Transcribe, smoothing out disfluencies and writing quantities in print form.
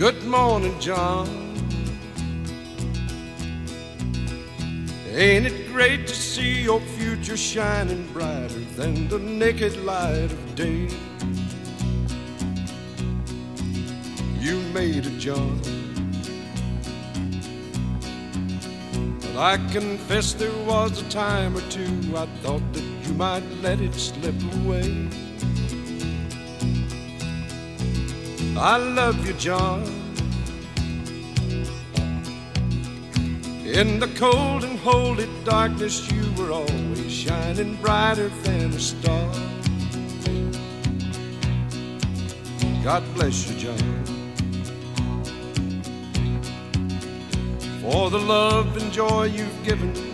Good morning, John. Ain't it great to see your future shining brighter than the naked light of day? You made it, John, but I confess there was a time or two I thought that you might let it slip away. I love you, John. In the cold and holy darkness, you were always shining brighter than a star. God bless you, John, for the love and joy you've given